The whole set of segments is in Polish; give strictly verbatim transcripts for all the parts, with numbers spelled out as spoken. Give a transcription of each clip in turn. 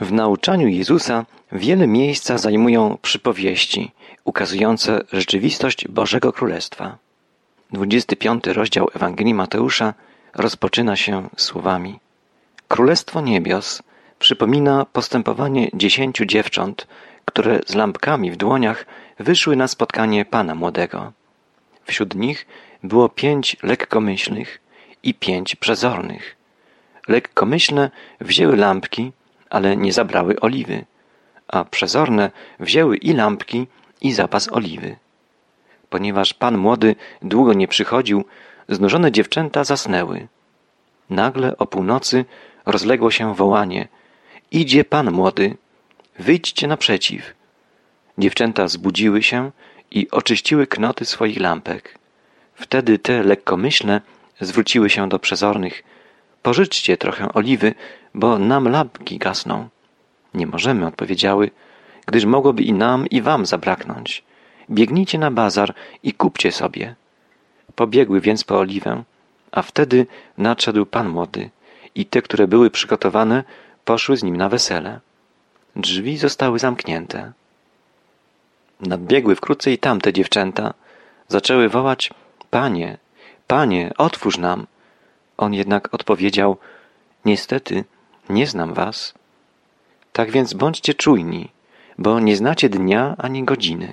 W nauczaniu Jezusa wiele miejsca zajmują przypowieści ukazujące rzeczywistość Bożego Królestwa. dwudziesty piąty rozdział Ewangelii Mateusza rozpoczyna się słowami: Królestwo niebios przypomina postępowanie dziesięciu dziewcząt, które z lampkami w dłoniach wyszły na spotkanie Pana Młodego. Wśród nich było pięć lekkomyślnych i pięć przezornych. Lekkomyślne wzięły lampki, ale nie zabrały oliwy, a przezorne wzięły i lampki, i zapas oliwy. Ponieważ Pan Młody długo nie przychodził, znużone dziewczęta zasnęły. Nagle o północy rozległo się wołanie: Idzie Pan Młody, wyjdźcie naprzeciw. Dziewczęta zbudziły się i oczyściły knoty swoich lampek. Wtedy te lekkomyślne zwróciły się do przezornych: Pożyczcie trochę oliwy, bo nam lampki gasną. Nie możemy, odpowiedziały, gdyż mogłoby i nam, i wam zabraknąć. Biegnijcie na bazar i kupcie sobie. Pobiegły więc po oliwę, a wtedy nadszedł Pan Młody i te, które były przygotowane, poszły z nim na wesele. Drzwi zostały zamknięte. Nadbiegły wkrótce i tamte dziewczęta. Zaczęły wołać: Panie, Panie, otwórz nam. On jednak odpowiedział: Niestety, nie znam was. Tak więc bądźcie czujni, bo nie znacie dnia ani godziny.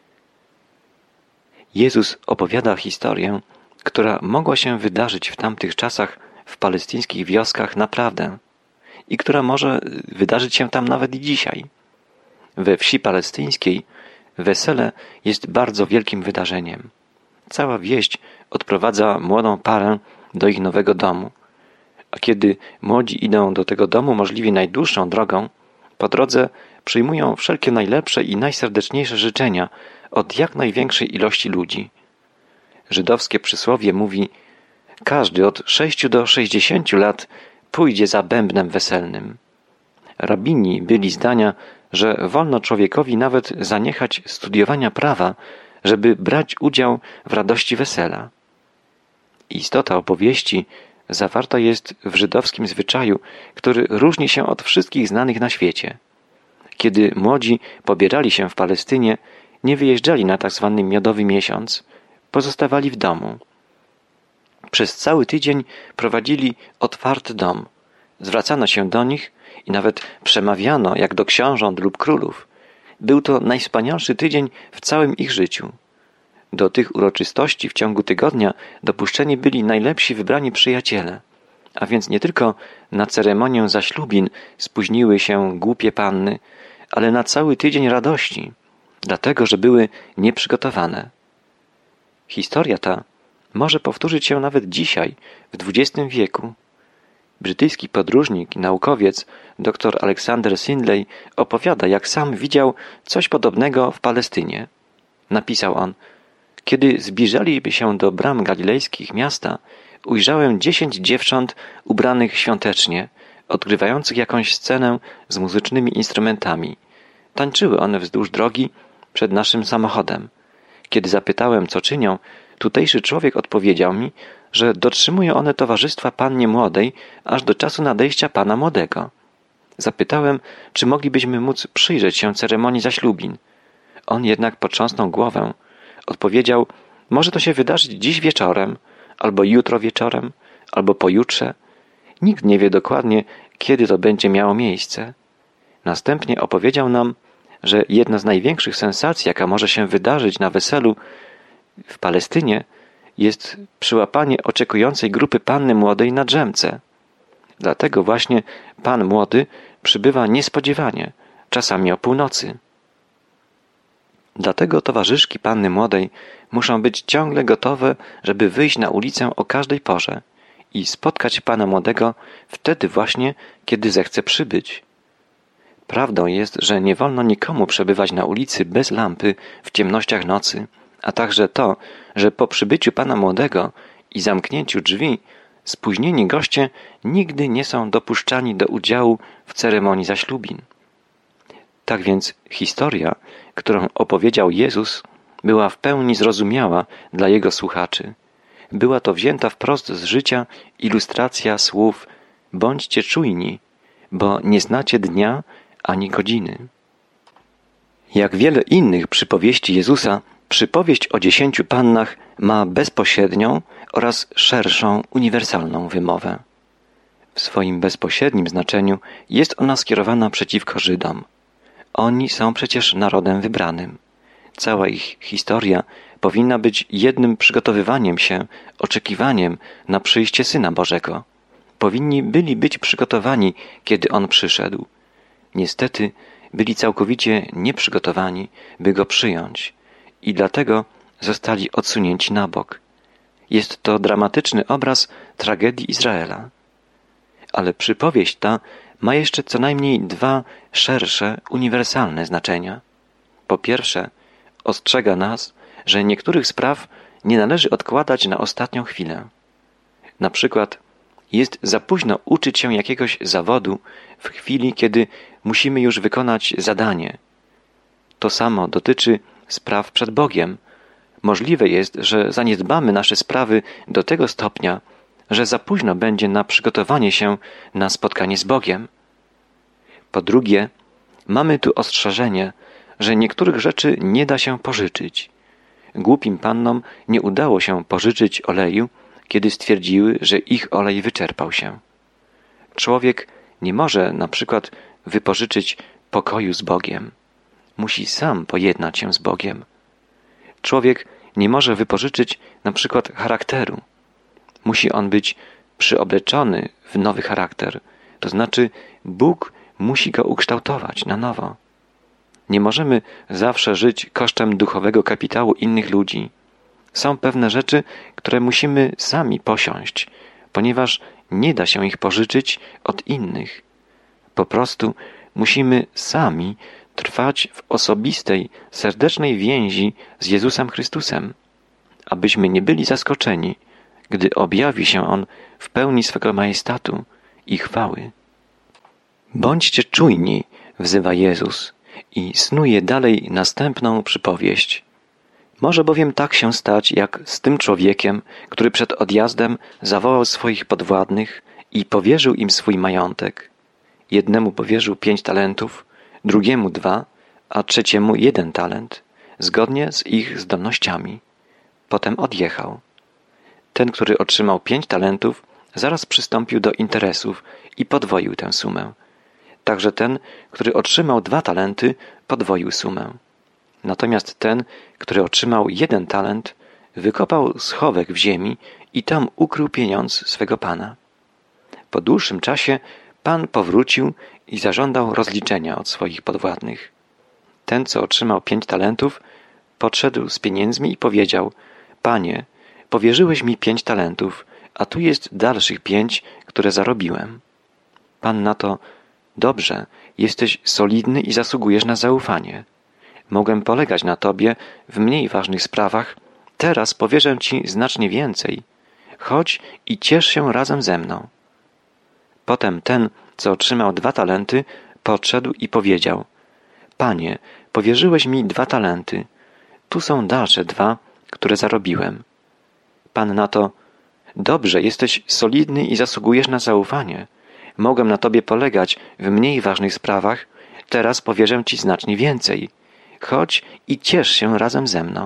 Jezus opowiada historię, która mogła się wydarzyć w tamtych czasach w palestyńskich wioskach naprawdę i która może wydarzyć się tam nawet i dzisiaj. We wsi palestyńskiej wesele jest bardzo wielkim wydarzeniem. Cała wieś odprowadza młodą parę do ich nowego domu, a kiedy młodzi idą do tego domu możliwie najdłuższą drogą, po drodze przyjmują wszelkie najlepsze i najserdeczniejsze życzenia od jak największej ilości ludzi. Żydowskie przysłowie mówi: każdy od sześciu do sześćdziesięciu lat pójdzie za bębnem weselnym. Rabini byli zdania, że wolno człowiekowi nawet zaniechać studiowania prawa, żeby brać udział w radości wesela. Istota opowieści zawarta jest w żydowskim zwyczaju, który różni się od wszystkich znanych na świecie. Kiedy młodzi pobierali się w Palestynie, nie wyjeżdżali na tak zwany miodowy miesiąc, pozostawali w domu. Przez cały tydzień prowadzili otwarty dom. Zwracano się do nich i nawet przemawiano jak do książąt lub królów. Był to najwspanialszy tydzień w całym ich życiu. Do tych uroczystości w ciągu tygodnia dopuszczeni byli najlepsi wybrani przyjaciele, a więc nie tylko na ceremonię zaślubin spóźniły się głupie panny, ale na cały tydzień radości, dlatego że były nieprzygotowane. Historia ta może powtórzyć się nawet dzisiaj, w dwudziestym wieku. Brytyjski podróżnik i naukowiec dr Alexander Sindley opowiada, jak sam widział coś podobnego w Palestynie. Napisał on: Kiedy zbliżaliby się do bram galilejskich miasta, ujrzałem dziesięć dziewcząt ubranych świątecznie, odgrywających jakąś scenę z muzycznymi instrumentami. Tańczyły one wzdłuż drogi przed naszym samochodem. Kiedy zapytałem, co czynią, tutejszy człowiek odpowiedział mi, że dotrzymują one towarzystwa pannie młodej aż do czasu nadejścia pana młodego. Zapytałem, czy moglibyśmy móc przyjrzeć się ceremonii zaślubin. On jednak potrząsnął głowę. Odpowiedział: może to się wydarzyć dziś wieczorem, albo jutro wieczorem, albo pojutrze. Nikt nie wie dokładnie, kiedy to będzie miało miejsce. Następnie opowiedział nam, że jedna z największych sensacji, jaka może się wydarzyć na weselu w Palestynie, jest przyłapanie oczekującej grupy panny młodej na drzemce. Dlatego właśnie pan młody przybywa niespodziewanie, czasami o północy. Dlatego towarzyszki panny młodej muszą być ciągle gotowe, żeby wyjść na ulicę o każdej porze i spotkać pana młodego wtedy właśnie, kiedy zechce przybyć. Prawdą jest, że nie wolno nikomu przebywać na ulicy bez lampy w ciemnościach nocy, a także to, że po przybyciu pana młodego i zamknięciu drzwi spóźnieni goście nigdy nie są dopuszczani do udziału w ceremonii zaślubin. Tak więc historia, którą opowiedział Jezus, była w pełni zrozumiała dla Jego słuchaczy. Była to wzięta wprost z życia ilustracja słów: bądźcie czujni, bo nie znacie dnia ani godziny. Jak wiele innych przypowieści Jezusa, przypowieść o dziesięciu pannach ma bezpośrednią oraz szerszą, uniwersalną wymowę. W swoim bezpośrednim znaczeniu jest ona skierowana przeciwko Żydom. Oni są przecież narodem wybranym. Cała ich historia powinna być jednym przygotowywaniem się, oczekiwaniem na przyjście Syna Bożego. Powinni byli być przygotowani, kiedy On przyszedł. Niestety byli całkowicie nieprzygotowani, by Go przyjąć i dlatego zostali odsunięci na bok. Jest to dramatyczny obraz tragedii Izraela. Ale przypowieść ta ma jeszcze co najmniej dwa szersze, uniwersalne znaczenia. Po pierwsze, ostrzega nas, że niektórych spraw nie należy odkładać na ostatnią chwilę. Na przykład jest za późno uczyć się jakiegoś zawodu w chwili, kiedy musimy już wykonać zadanie. To samo dotyczy spraw przed Bogiem. Możliwe jest, że zaniedbamy nasze sprawy do tego stopnia, że za późno będzie na przygotowanie się na spotkanie z Bogiem. Po drugie, mamy tu ostrzeżenie, że niektórych rzeczy nie da się pożyczyć. Głupim pannom nie udało się pożyczyć oleju, kiedy stwierdziły, że ich olej wyczerpał się. Człowiek nie może na przykład wypożyczyć pokoju z Bogiem. Musi sam pojednać się z Bogiem. Człowiek nie może wypożyczyć na przykład charakteru. Musi on być przyobleczony w nowy charakter, to znaczy Bóg musi go ukształtować na nowo. Nie możemy zawsze żyć kosztem duchowego kapitału innych ludzi. Są pewne rzeczy, które musimy sami posiąść, ponieważ nie da się ich pożyczyć od innych. Po prostu musimy sami trwać w osobistej, serdecznej więzi z Jezusem Chrystusem, abyśmy nie byli zaskoczeni, gdy objawi się On w pełni swego majestatu i chwały. Bądźcie czujni, wzywa Jezus i snuje dalej następną przypowieść. Może bowiem tak się stać, jak z tym człowiekiem, który przed odjazdem zawołał swoich podwładnych i powierzył im swój majątek. Jednemu powierzył pięć talentów, drugiemu dwa, a trzeciemu jeden talent, zgodnie z ich zdolnościami. Potem odjechał. Ten, który otrzymał pięć talentów, zaraz przystąpił do interesów i podwoił tę sumę. Także ten, który otrzymał dwa talenty, podwoił sumę. Natomiast ten, który otrzymał jeden talent, wykopał schowek w ziemi i tam ukrył pieniądz swego pana. Po dłuższym czasie pan powrócił i zażądał rozliczenia od swoich podwładnych. Ten, co otrzymał pięć talentów, podszedł z pieniędzmi i powiedział: Panie, powierzyłeś mi pięć talentów, a tu jest dalszych pięć, które zarobiłem. Pan na to: Dobrze, jesteś solidny i zasługujesz na zaufanie. Mogłem polegać na tobie w mniej ważnych sprawach, teraz powierzę ci znacznie więcej. Chodź i ciesz się razem ze mną. Potem ten, co otrzymał dwa talenty, podszedł i powiedział: Panie, powierzyłeś mi dwa talenty. Tu są dalsze dwa, które zarobiłem. Pan na to: Dobrze, jesteś solidny i zasługujesz na zaufanie. Mogłem na tobie polegać w mniej ważnych sprawach, teraz powierzę ci znacznie więcej. Chodź i ciesz się razem ze mną.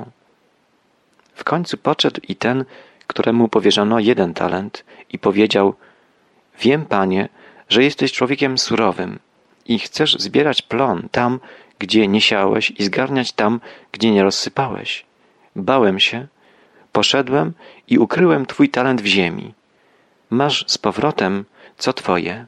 W końcu podszedł i ten, któremu powierzono jeden talent i powiedział: Wiem, Panie, że jesteś człowiekiem surowym i chcesz zbierać plon tam, gdzie nie siałeś i zgarniać tam, gdzie nie rozsypałeś. Bałem się, poszedłem i ukryłem twój talent w ziemi. Masz z powrotem, co twoje.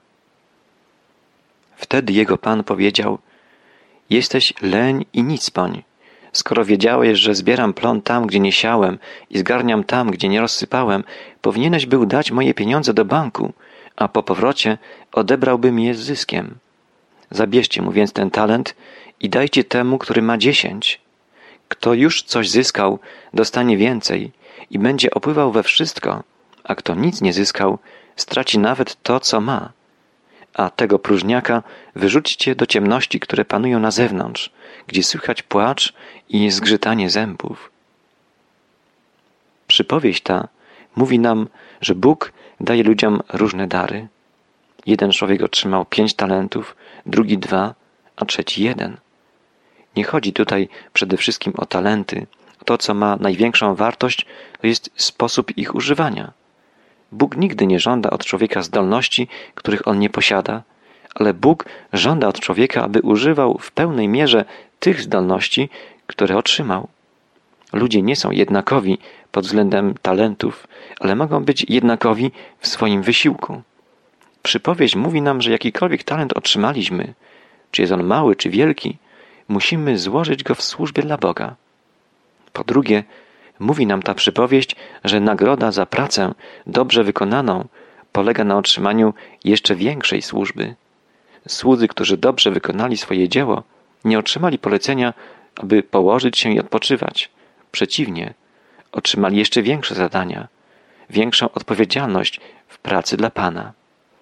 Wtedy jego pan powiedział: Jesteś leń i nicpoń. Skoro wiedziałeś, że zbieram plon tam, gdzie nie siałem i zgarniam tam, gdzie nie rozsypałem, powinieneś był dać moje pieniądze do banku, a po powrocie odebrałbym je z zyskiem. Zabierzcie mu więc ten talent i dajcie temu, który ma dziesięć. Kto już coś zyskał, dostanie więcej i będzie opływał we wszystko, a kto nic nie zyskał, straci nawet to, co ma. A tego próżniaka wyrzućcie do ciemności, które panują na zewnątrz, gdzie słychać płacz i zgrzytanie zębów. Przypowieść ta mówi nam, że Bóg daje ludziom różne dary. Jeden człowiek otrzymał pięć talentów, drugi dwa, a trzeci jeden. Nie chodzi tutaj przede wszystkim o talenty. To, co ma największą wartość, to jest sposób ich używania. Bóg nigdy nie żąda od człowieka zdolności, których on nie posiada, ale Bóg żąda od człowieka, aby używał w pełnej mierze tych zdolności, które otrzymał. Ludzie nie są jednakowi pod względem talentów, ale mogą być jednakowi w swoim wysiłku. Przypowieść mówi nam, że jakikolwiek talent otrzymaliśmy, czy jest on mały, czy wielki, musimy złożyć go w służbie dla Boga. Po drugie, mówi nam ta przypowieść, że nagroda za pracę dobrze wykonaną polega na otrzymaniu jeszcze większej służby. Słudzy, którzy dobrze wykonali swoje dzieło, nie otrzymali polecenia, aby położyć się i odpoczywać. Przeciwnie, otrzymali jeszcze większe zadania, większą odpowiedzialność w pracy dla Pana.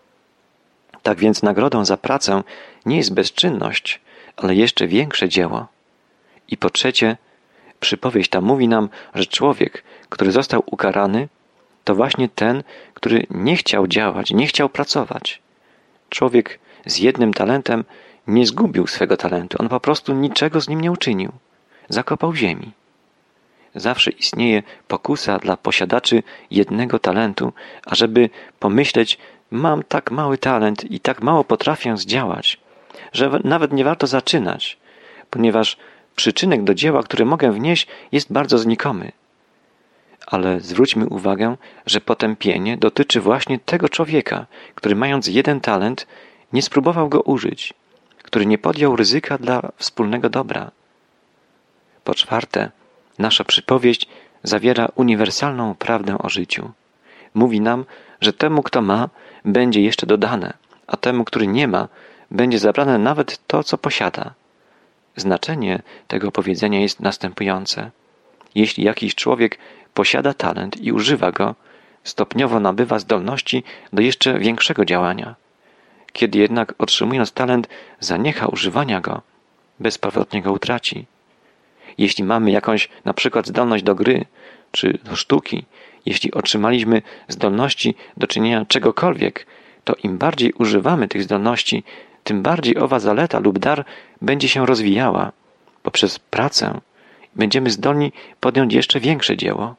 Tak więc nagrodą za pracę nie jest bezczynność, ale jeszcze większe dzieło. I po trzecie, przypowieść ta mówi nam, że człowiek, który został ukarany, to właśnie ten, który nie chciał działać, nie chciał pracować. Człowiek z jednym talentem nie zgubił swego talentu, on po prostu niczego z nim nie uczynił. Zakopał w ziemi. Zawsze istnieje pokusa dla posiadaczy jednego talentu, ażeby pomyśleć, mam tak mały talent i tak mało potrafię zdziałać, że nawet nie warto zaczynać, ponieważ przyczynek do dzieła, które mogę wnieść, jest bardzo znikomy. Ale zwróćmy uwagę, że potępienie dotyczy właśnie tego człowieka, który mając jeden talent, nie spróbował go użyć, który nie podjął ryzyka dla wspólnego dobra. Po czwarte, nasza przypowieść zawiera uniwersalną prawdę o życiu. Mówi nam, że temu, kto ma, będzie jeszcze dodane, a temu, który nie ma, będzie zabrane nawet to, co posiada. Znaczenie tego powiedzenia jest następujące. Jeśli jakiś człowiek posiada talent i używa go, stopniowo nabywa zdolności do jeszcze większego działania. Kiedy jednak otrzymując talent zaniecha używania go, bezpowrotnie go utraci. Jeśli mamy jakąś na przykład zdolność do gry czy do sztuki, jeśli otrzymaliśmy zdolności do czynienia czegokolwiek, to im bardziej używamy tych zdolności, tym bardziej owa zaleta lub dar będzie się rozwijała. Poprzez pracę będziemy zdolni podjąć jeszcze większe dzieło.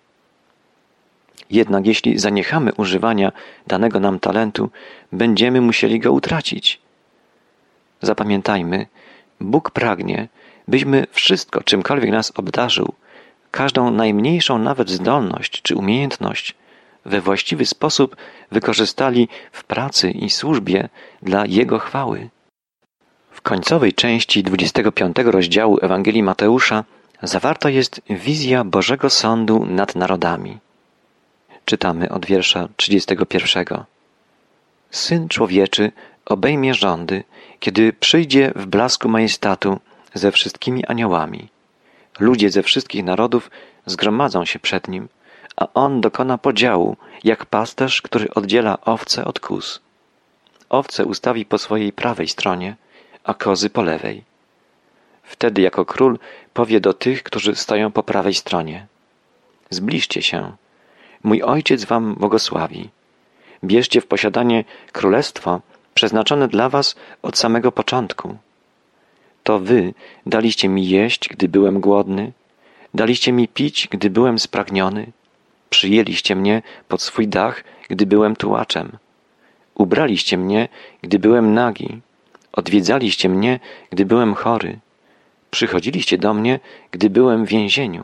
Jednak jeśli zaniechamy używania danego nam talentu, będziemy musieli go utracić. Zapamiętajmy, Bóg pragnie, byśmy wszystko, czymkolwiek nas obdarzył, każdą najmniejszą nawet zdolność czy umiejętność we właściwy sposób wykorzystali w pracy i służbie dla Jego chwały. W końcowej części dwudziestego piątego rozdziału Ewangelii Mateusza zawarta jest wizja Bożego Sądu nad narodami. Czytamy od wiersza trzydziestego pierwszego. Syn Człowieczy obejmie rządy, kiedy przyjdzie w blasku majestatu ze wszystkimi aniołami. Ludzie ze wszystkich narodów zgromadzą się przed Nim, a On dokona podziału, jak pasterz, który oddziela owce od kóz. Owce ustawi po swojej prawej stronie, a kozy po lewej. Wtedy jako król powie do tych, którzy stoją po prawej stronie. Zbliżcie się. Mój Ojciec wam błogosławi. Bierzcie w posiadanie królestwo przeznaczone dla was od samego początku. To wy daliście mi jeść, gdy byłem głodny, daliście mi pić, gdy byłem spragniony, przyjęliście mnie pod swój dach, gdy byłem tułaczem, ubraliście mnie, gdy byłem nagi, odwiedzaliście mnie, gdy byłem chory, przychodziliście do mnie, gdy byłem w więzieniu.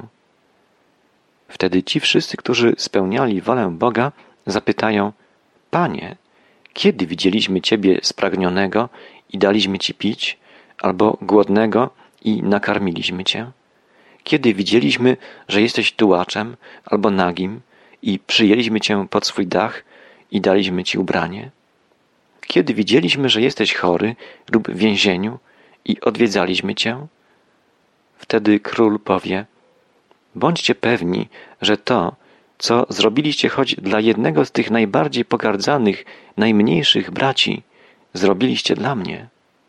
Wtedy ci wszyscy, którzy spełniali wolę Boga, zapytają: Panie, kiedy widzieliśmy Ciebie spragnionego i daliśmy Ci pić, albo głodnego i nakarmiliśmy Cię? Kiedy widzieliśmy, że jesteś tułaczem albo nagim i przyjęliśmy Cię pod swój dach i daliśmy Ci ubranie? Kiedy widzieliśmy, że jesteś chory lub w więzieniu i odwiedzaliśmy Cię? Wtedy król powie: bądźcie pewni, że to, co zrobiliście choć dla jednego z tych najbardziej pogardzanych, najmniejszych braci, zrobiliście dla mnie.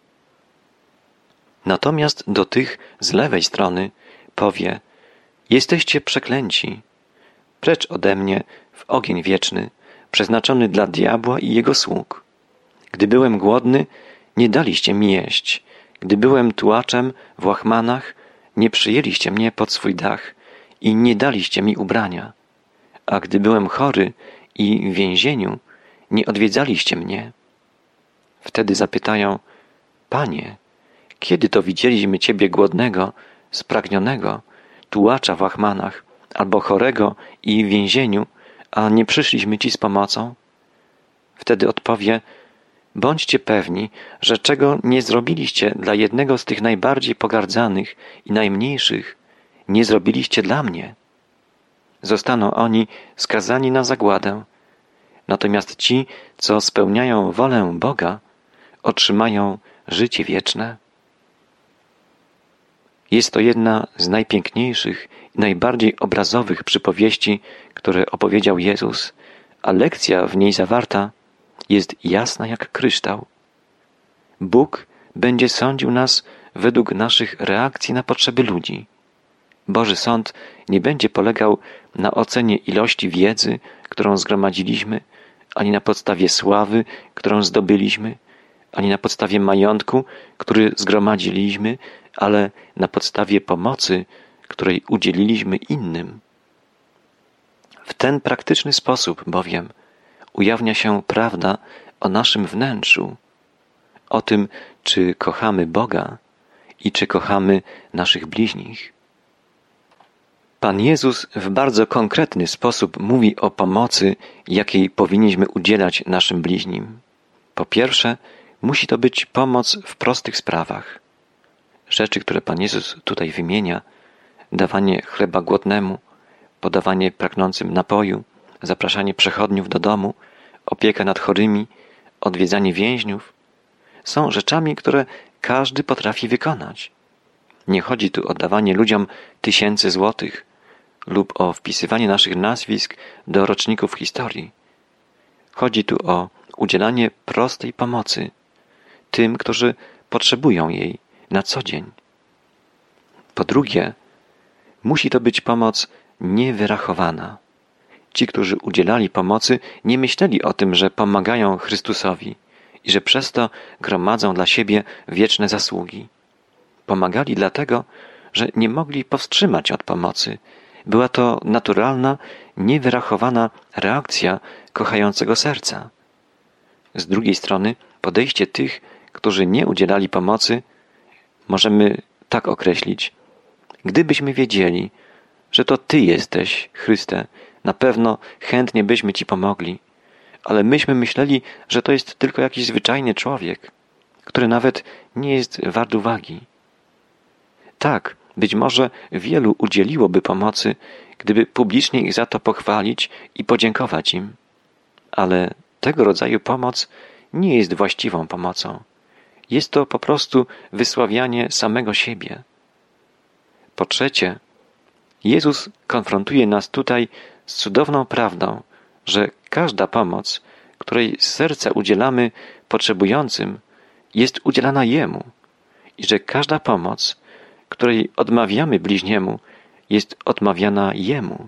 Natomiast do tych z lewej strony powie: jesteście przeklęci, precz ode mnie w ogień wieczny, przeznaczony dla diabła i jego sług. Gdy byłem głodny, nie daliście mi jeść, Gdy byłem tułaczem w łachmanach, nie przyjęliście mnie pod swój dach i nie daliście mi ubrania. A gdy byłem chory i w więzieniu, nie odwiedzaliście mnie. Wtedy zapytają: Panie, kiedy to widzieliśmy Ciebie głodnego, spragnionego, tułacza w łachmanach, albo chorego i w więzieniu, a nie przyszliśmy Ci z pomocą? Wtedy odpowie: Bądźcie pewni, że czego nie zrobiliście dla jednego z tych najbardziej pogardzanych i najmniejszych, nie zrobiliście dla mnie. Zostaną oni skazani na zagładę, natomiast ci, co spełniają wolę Boga, otrzymają życie wieczne. Jest to jedna z najpiękniejszych i najbardziej obrazowych przypowieści, które opowiedział Jezus, a lekcja w niej zawarta jest jasna jak kryształ. Bóg będzie sądził nas według naszych reakcji na potrzeby ludzi. Boży sąd nie będzie polegał na ocenie ilości wiedzy, którą zgromadziliśmy, ani na podstawie sławy, którą zdobyliśmy, ani na podstawie majątku, który zgromadziliśmy, ale na podstawie pomocy, której udzieliliśmy innym. W ten praktyczny sposób bowiem ujawnia się prawda o naszym wnętrzu, o tym, czy kochamy Boga i czy kochamy naszych bliźnich. Pan Jezus w bardzo konkretny sposób mówi o pomocy, jakiej powinniśmy udzielać naszym bliźnim. Po pierwsze, musi to być pomoc w prostych sprawach. Rzeczy, które Pan Jezus tutaj wymienia: dawanie chleba głodnemu, podawanie pragnącym napoju, zapraszanie przechodniów do domu, opieka nad chorymi, odwiedzanie więźniów, są rzeczami, które każdy potrafi wykonać. Nie chodzi tu o dawanie ludziom tysięcy złotych lub o wpisywanie naszych nazwisk do roczników historii. Chodzi tu o udzielanie prostej pomocy tym, którzy potrzebują jej na co dzień. Po drugie, musi to być pomoc niewyrachowana. Ci, którzy udzielali pomocy, nie myśleli o tym, że pomagają Chrystusowi i że przez to gromadzą dla siebie wieczne zasługi. Pomagali dlatego, że nie mogli powstrzymać od pomocy. Była to naturalna, niewyrachowana reakcja kochającego serca. Z drugiej strony podejście tych, którzy nie udzielali pomocy, możemy tak określić: gdybyśmy wiedzieli, że to Ty jesteś, Chryste, na pewno chętnie byśmy Ci pomogli, ale myśmy myśleli, że to jest tylko jakiś zwyczajny człowiek, który nawet nie jest wart uwagi. Tak, być może wielu udzieliłoby pomocy, gdyby publicznie ich za to pochwalić i podziękować im. Ale tego rodzaju pomoc nie jest właściwą pomocą. Jest to po prostu wysławianie samego siebie. Po trzecie, Jezus konfrontuje nas tutaj z cudowną prawdą, że każda pomoc, której z serca udzielamy potrzebującym, jest udzielana Jemu i że każda pomoc, której odmawiamy bliźniemu, jest odmawiana Jemu.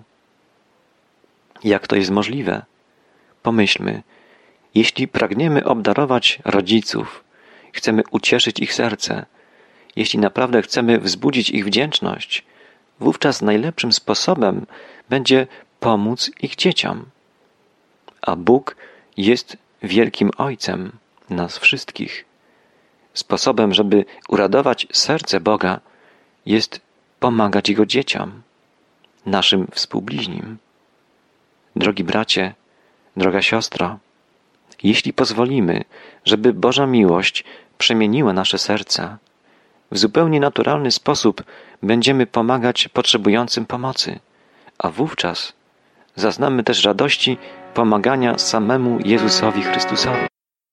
Jak to jest możliwe? Pomyślmy, jeśli pragniemy obdarować rodziców, chcemy ucieszyć ich serce, jeśli naprawdę chcemy wzbudzić ich wdzięczność, wówczas najlepszym sposobem będzie pomóc ich dzieciom. A Bóg jest wielkim Ojcem nas wszystkich. Sposobem, żeby uradować serce Boga, jest pomagać Jego dzieciom, naszym współbliźnim. Drogi bracie, droga siostro, jeśli pozwolimy, żeby Boża miłość przemieniła nasze serca, w zupełnie naturalny sposób będziemy pomagać potrzebującym pomocy, a wówczas zaznamy też radości pomagania samemu Jezusowi Chrystusowi.